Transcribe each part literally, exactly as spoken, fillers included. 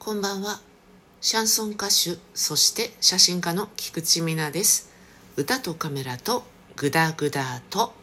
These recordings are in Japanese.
こんばんは。シャンソン歌手、そして写真家の菊池美奈です。歌とカメラとグダグダと。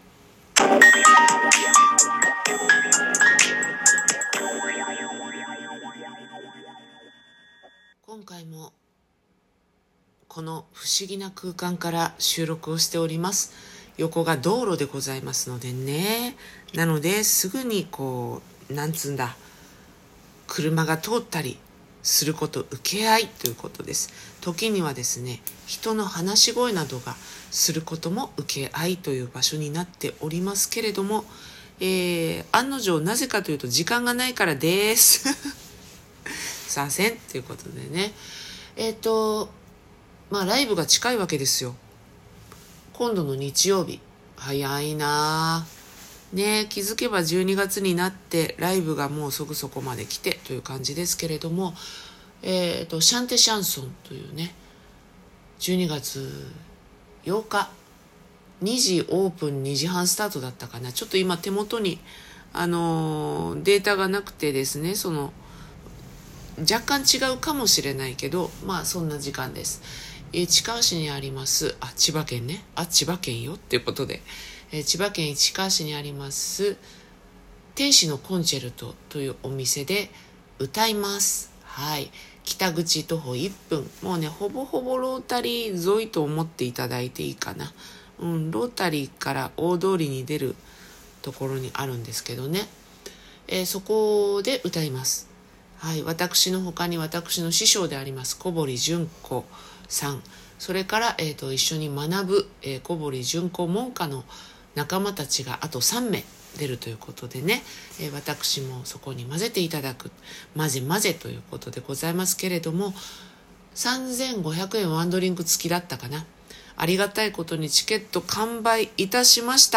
今回もこの不思議な空間から収録をしております。横が道路でございますのでね。なのですぐにこう、なんつうんだ、車が通ったりすること、受け合いということです。時にはですね、人の話し声などがすることも受け合いという場所になっておりますけれども、えー、案の定なぜかというと時間がないからですさあせんということでね、えっとまあライブが近いわけですよ。今度の日曜日、早いなぁね。気づけばじゅうにがつになってライブがもうすぐそこまで来てという感じですけれども、えっとシャンテシャンソンというね、じゅうにがつようかにじオープン、にじはんスタートだったかな。ちょっと今手元にあのー、データがなくてですね、その若干違うかもしれないけど、まあそんな時間です。えー、市川市にあります、あ、千葉県ね、あ、千葉県よっていうことで、えー、千葉県市川市にあります天使のコンチェルトというお店で歌います。はい。北口徒歩いっぷん。もうね、ほぼほぼロータリー沿いと思っていただいていいかな。うん、ロータリーから大通りに出るところにあるんですけどね。えー、そこで歌います。はい。私の他に私の師匠であります小堀純子さん、それから、えー、と一緒に学ぶ、えー、小堀純子門下の仲間たちがあとさんめい出るということでね、えー、私もそこに混ぜていただく、混ぜ混ぜということでございますけれども、さんぜんごひゃくえんワンドリンク付きだったかな。ありがたいことにチケット完売いたしました。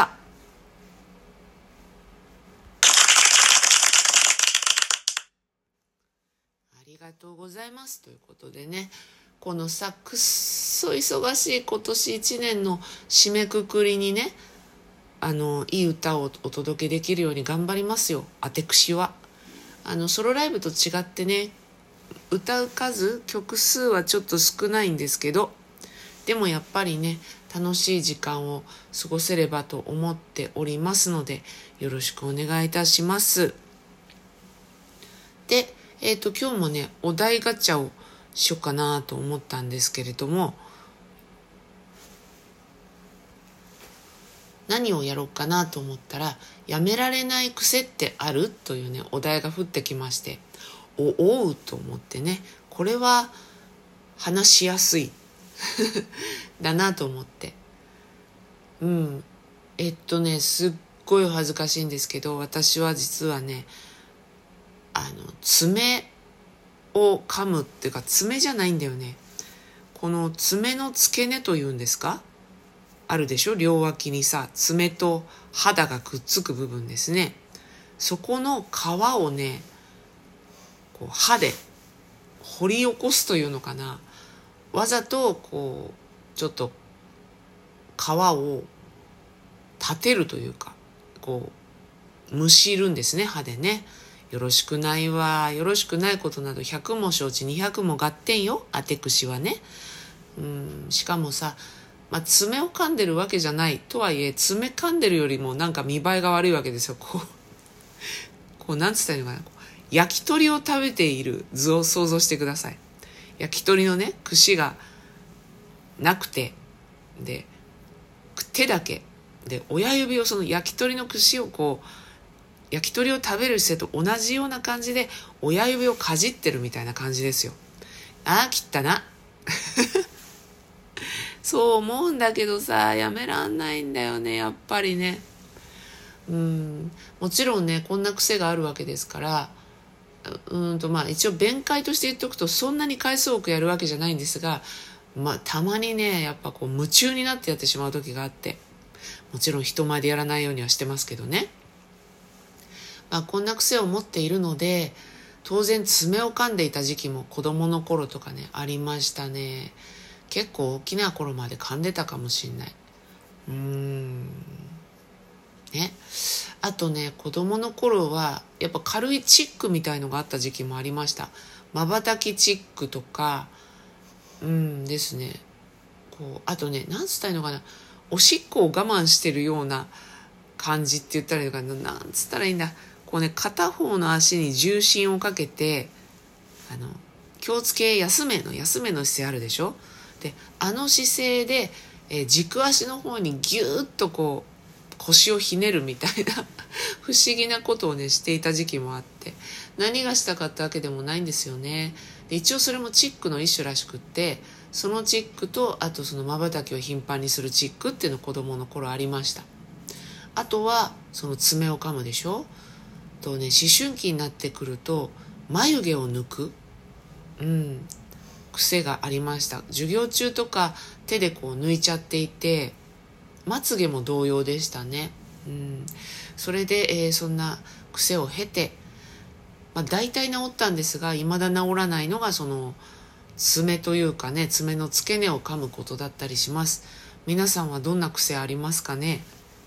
ありがとうございますということでね、このさ、くっそ忙しい今年いちねんの締めくくりにね、あのいい歌をお届けできるように頑張りますよ。あてくしはあのソロライブと違ってね、歌う数、曲数はちょっと少ないんですけど、でもやっぱりね、楽しい時間を過ごせればと思っておりますので、よろしくお願いいたします。で、えっと今日もね、お題ガチャをしようかなと思ったんですけれども、何をやろうかなと思ったら、やめられない癖ってあるというね、お題が降ってきまして、おおうと思ってね、これは話しやすいだなと思って、うんえっとねすっごい恥ずかしいんですけど、私は実はね、あの爪を噛むっていうか、爪じゃないんだよね、この爪の付け根というんですか、あるでしょ、両脇にさ、爪と肌がくっつく部分ですね。そこの皮をね、こう歯で掘り起こすというのかな、わざとこうちょっと皮を立てるというか、こうむしるんですね、歯でね。よろしくないわ、よろしくないことなどひゃくも承知、にひゃくも合点よ、あてくしはね。うんしかもさ、まあ、爪を噛んでるわけじゃないとはいえ、爪噛んでるよりもなんか見栄えが悪いわけですよ。こうこうなんつったらいいのかな、焼き鳥を食べている図を想像してください。焼き鳥のね、串がなくて、で手だけで、親指をその焼き鳥の串をこう焼き鳥を食べる姿勢と同じような感じで親指をかじってるみたいな感じですよ。ああきったなそう思うんだけどさ、やめらんないんだよね、やっぱりね。うんもちろんね、こんな癖があるわけですから、うんとまあ一応弁解として言っておくと、そんなに回数多くやるわけじゃないんですが、まあたまにね、やっぱこう夢中になってやってしまう時があって、もちろん人前でやらないようにはしてますけどね。まあこんな癖を持っているので、当然爪を噛んでいた時期も子供の頃とかね、ありましたね。結構大きな頃まで噛んでたかもしんない。うーんね。あとね、子供の頃はやっぱ軽いチックみたいのがあった時期もありました。 瞬きチックとか、うんですね、こうあとね、なんつったらいいのかな、おしっこを我慢してるような感じって言ったらいいのかな、なんつったらいいんだ、こうね、片方の足に重心をかけて、あの気をつけ休めの休めの姿勢あるでしょ。であの姿勢で、えー軸足の方にギューッとこう腰をひねるみたいな不思議なことをねしていた時期もあって、何がしたかったわけでもないんですよね。で一応それもチックの一種らしくって、そのチックと、あとその瞬きを頻繁にするチックっていうの子供の頃ありました。あとはその爪を噛むでしょ。とね、思春期になってくると眉毛を抜く、うん、癖がありました。授業中とか手でこう抜いちゃっていて、まつげも同様でしたね。うん、それで、えーそんな癖を経て、まあ、大体治ったんですが、未だ治らないのがその爪というかね、爪の付け根を噛むことだったりします。皆さんはどんな癖ありますかね。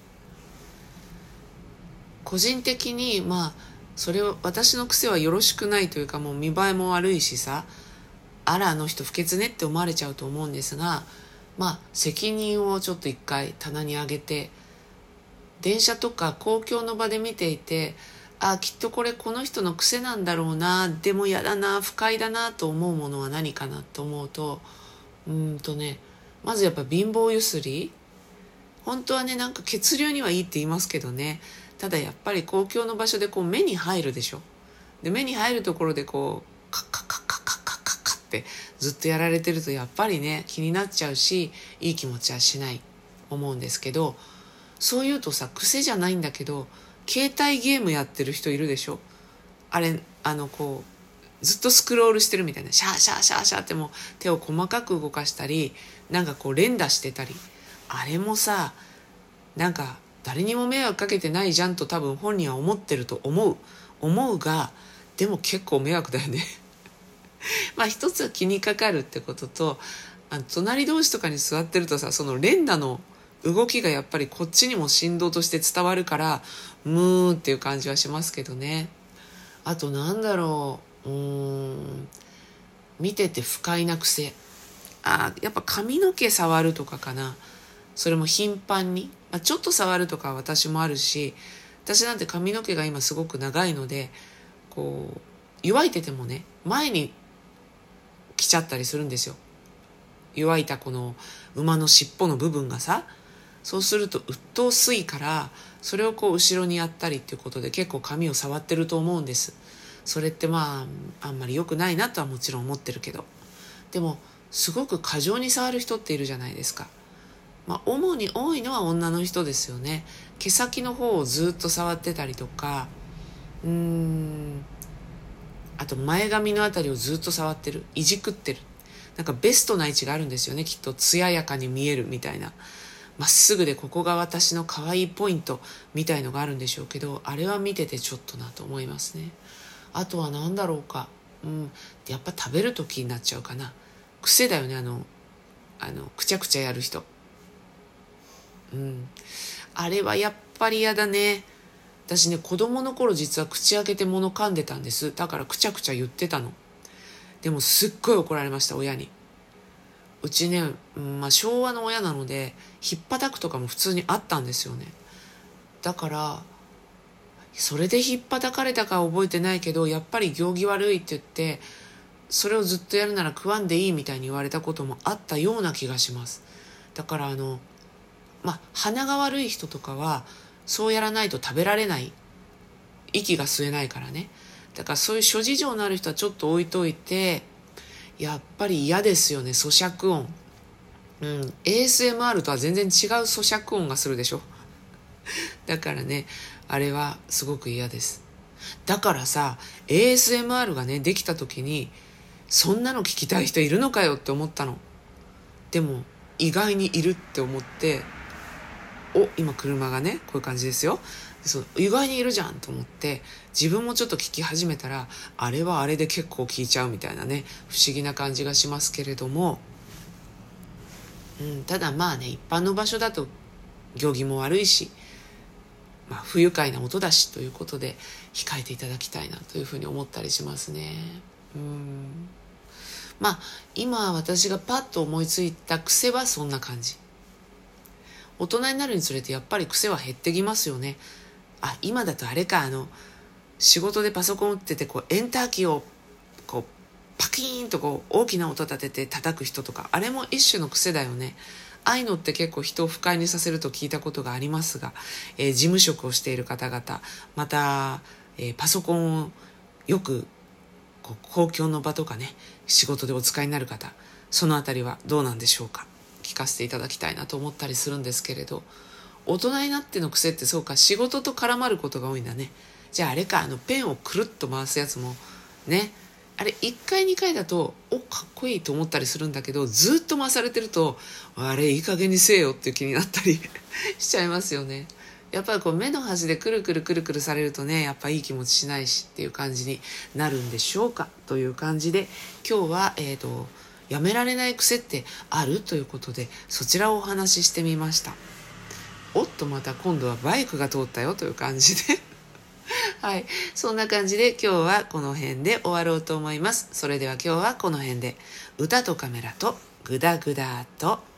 個人的にまあそれを、私の癖はよろしくないというか、もう見栄えも悪いしさ、あらあの人不潔ねって思われちゃうと思うんですが、まあ責任をちょっと一回棚に上げて、電車とか公共の場で見ていて、あ、きっとこれこの人の癖なんだろうな、でもやだな、不快だなと思うものは何かなと思うと、うーんとね、まずやっぱ貧乏ゆすり。本当はね、なんか血流にはいいって言いますけどね、ただやっぱり公共の場所でこう目に入るでしょ。で目に入るところでこうカッカッカッカッカッカッカッカッってずっとやられてると、やっぱりね気になっちゃうし、いい気持ちはしない思うんですけど、そう言うとさ、癖じゃないんだけど携帯ゲームやってる人いるでしょ。あれ、あのこうずっとスクロールしてるみたいな、シャーシャーシャーシャーってもう手を細かく動かしたり、なんかこう連打してたり、あれもさ、なんか誰にも迷惑かけてないじゃんと多分本人は思ってると思う思うが、でも結構迷惑だよねまあ一つは気にかかるってことと、あの隣同士とかに座ってるとさ、その連打の動きがやっぱりこっちにも振動として伝わるから、ムーンっていう感じはしますけどね。あとなんだろう、うーん見てて不快な癖、あ、やっぱ髪の毛触るとかかな。それも頻繁に、まあ、ちょっと触るとかは私もあるし、私なんて髪の毛が今すごく長いので、こう湯いててもね前に来ちゃったりするんですよ。湯いたこの馬の尻尾の部分がさ、そうすると鬱陶しいから、それをこう後ろにやったりっていうことで結構髪を触ってると思うんです。それってまああんまり良くないなとはもちろん思ってるけど、でもすごく過剰に触る人っているじゃないですか。まあ主に多いのは女の人ですよね。毛先の方をずっと触ってたりとか、うーんあと前髪のあたりをずっと触ってる、いじくってる、なんかベストな位置があるんですよね、きっと艶やかに見えるみたいな、まっすぐでここが私の可愛いポイントみたいのがあるんでしょうけど、あれは見ててちょっとなと思いますね。あとは何だろうか、うん、やっぱ食べる時になっちゃうかな。癖だよね、あのあのくちゃくちゃやる人、うん、あれはやっぱり嫌だね。私ね、子供の頃実は口開けて物噛んでたんです。だからくちゃくちゃ言ってたの。でもすっごい怒られました、親に。うちね、うんまあ、昭和の親なのでひっぱたくとかも普通にあったんですよね。だからそれでひっぱたかれたかは覚えてないけど、やっぱり行儀悪いって言って、それをずっとやるなら食わんでいいみたいに言われたこともあったような気がします。だからあのまあ鼻が悪い人とかはそうやらないと食べられない、息が吸えないからね。だからそういう諸事情のある人はちょっと置いといて、やっぱり嫌ですよね、咀嚼音。うん、エーエスエムアール とは全然違う咀嚼音がするでしょだからね、あれはすごく嫌です。だからさ、 エーエスエムアール がねできた時に、そんなの聞きたい人いるのかよって思ったの。でも意外にいるって思って、お、今車がねこういう感じですよ。そう意外にいるじゃんと思って、自分もちょっと聞き始めたら、あれはあれで結構聞いちゃうみたいなね、不思議な感じがしますけれども、うん、ただまあね、一般の場所だと行儀も悪いし、まあ、不愉快な音だしということで控えていただきたいなというふうに思ったりしますね。 うんまあ今私がパッと思いついた癖はそんな感じ。大人になるにつれてやっぱり癖は減ってきますよね。あ、今だとあれか、あの仕事でパソコン打っててこうエンターキーをこうパキーンとこう大きな音立てて叩く人とか、あれも一種の癖だよね。ああいうのって結構人を不快にさせると聞いたことがありますが、えー事務職をしている方々、また、えーパソコンをよくこう公共の場とかね、仕事でお使いになる方、そのあたりはどうなんでしょうか。聞かせていただきたいなと思ったりするんですけれど、大人になっての癖ってそうか、仕事と絡まることが多いんだね。じゃああれか、あのペンをくるっと回すやつもね、あれいっかいにかいだとおかっこいいと思ったりするんだけど、ずっと回されてるとあれいい加減にせえよっていう気になったりしちゃいますよね。やっぱりこう目の端でくるくるくるくるされるとね、やっぱいい気持ちしないしっていう感じになるんでしょうかという感じで、今日はえっとやめられない癖ってあるということで、そちらをお話ししてみました。おっとまた今度はバイクが通ったよという感じではい、そんな感じで今日はこの辺で終わろうと思います。それでは今日はこの辺で、歌とカメラとグダグダと